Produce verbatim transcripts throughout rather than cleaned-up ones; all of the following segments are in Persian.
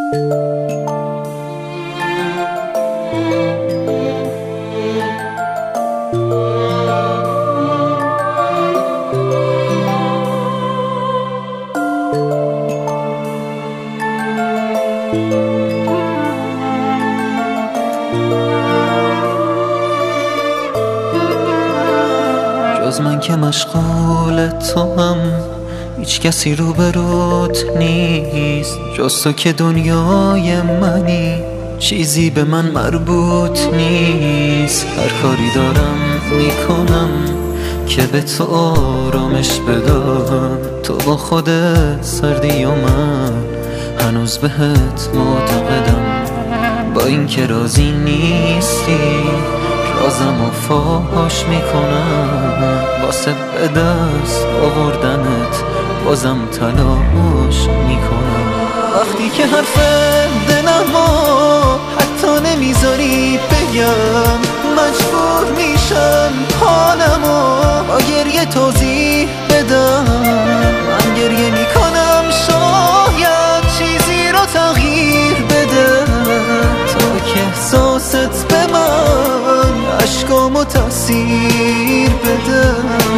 جز من که مشغول تو هم هیچ کسی روبروت نیست، جز تو که دنیای منی چیزی به من مربوط نیست. هر کاری دارم میکنم که به تو آرامش بدم، تو با خودت سردی و من هنوز بهت معتقدم. با این که راضی نیستی رازم و فاش میکنم، واسه به دست آوردنت بازم تلاش میکنم. وقتی که حرف دلمو حتی نمیذاری بگم، مجبور میشم حالمو با گریه توضیح بدم. من گریه میکنم شاید چیزی رو تغییر بده، تا که احساست به من عشقامو تأثیر بده.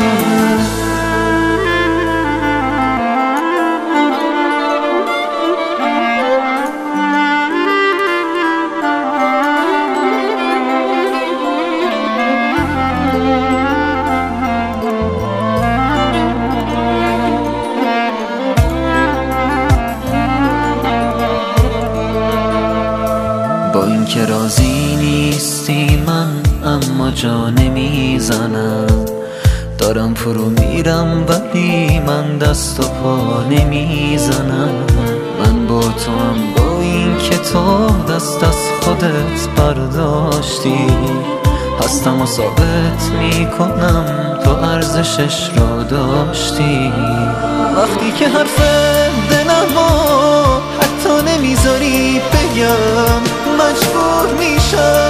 با این که راضی نیستی من اما جا نمیزنم، دارم فرو میرم ولی من دست و پا نمیزنم. من با تو هم با این که تو دست از خودت برداشتی، هستم و ثابت میکنم تو ارزشش را داشتی. وقتی که حرف دلمو حتی نمیذاری بگم، مجبور میشم